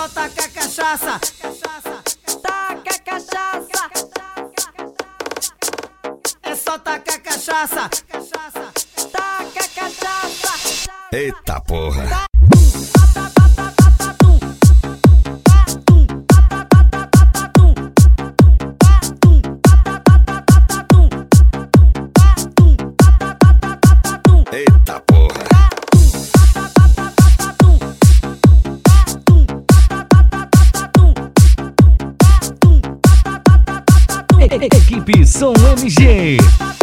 só taca cachaça. Taca cachaça. É só taca cachaça. Taca cachaça. Eita porra. Eita porra. Equipe Som MG.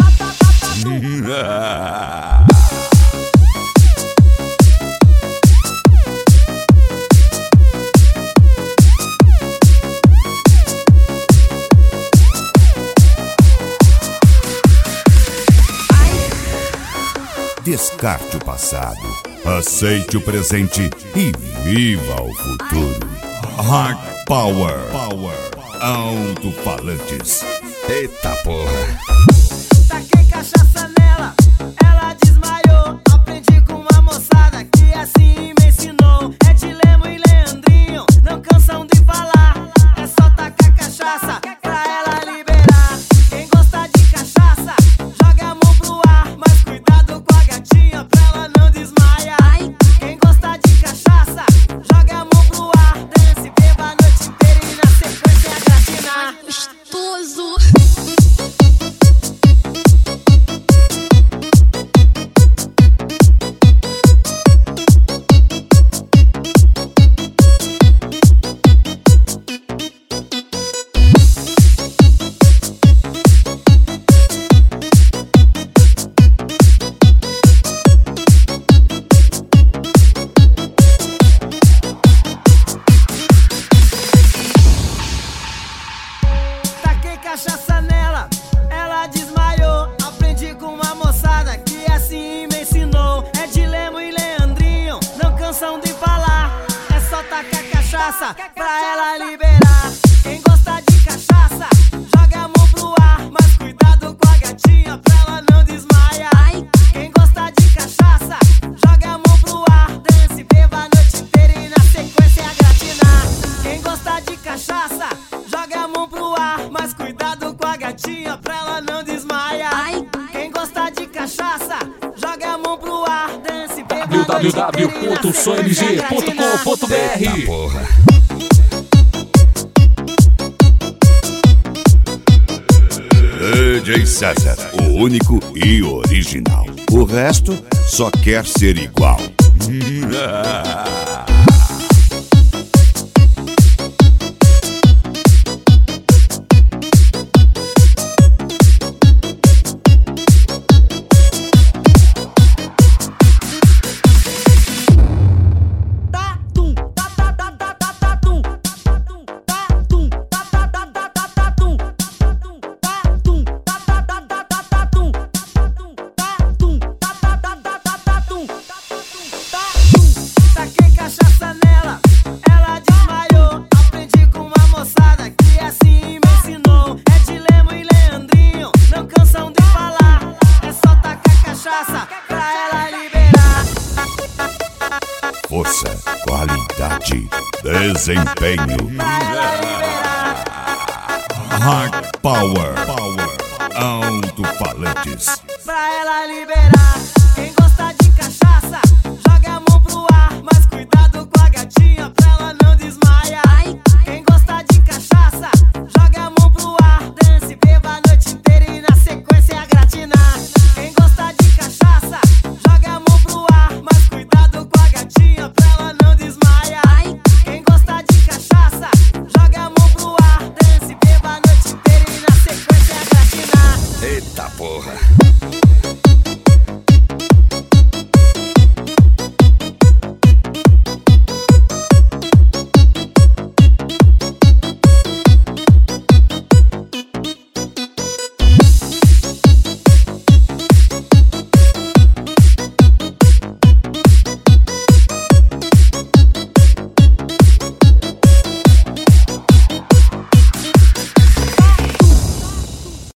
Descarte o passado, aceite o presente e viva o futuro. Hard Power. Alto-falantes. Eita porra. Taquei cachaça nela, ela desmaiou. Aprendi com uma moçada que assim me ensinou. É de Lemo e Leandrinho, não cansam de falar. É só tacar cachaça pra ela liberar. Quem gosta de cachaça, joga a mão pro ar. Mas cuidado com a gatinha pra ela não desmaiar. Quem gosta de cachaça, joga a mão pro ar. Dance, beba a noite inteira e na sequência gratinar. Gostoso. Cachaça nela, ela desmaiou. Aprendi com uma moçada que assim me ensinou. É de Lemo e Leandrinho, não cansam de falar. É só tacar cachaça pra ela liberar. Quem gosta de cachaça, joga a mão pro ar. Mas cuidado com a gatinha pra ela não desmaiar. Quem gosta de cachaça, joga a mão pro ar. Dance, beba a noite inteira e na sequência gratinar. Quem gosta de cachaça, joga a mão pro ar. Mas cuidado com a gatinha pra ela não desmaiar. Quem gosta de cachaça, joga a mão pro ar. Dance, beba www.somg.com.br. Eita porra. DJ César, o único e original. O resto só quer ser igual. Taquei cachaça nela, ela desmaiou. Aprendi com uma moçada que assim me ensinou. É de Lemo e Leandrinho, não cansam de falar. É só tacar cachaça pra ela liberar. Força, qualidade, desempenho. Hard Power. Alto-falantes. Pra ela liberar.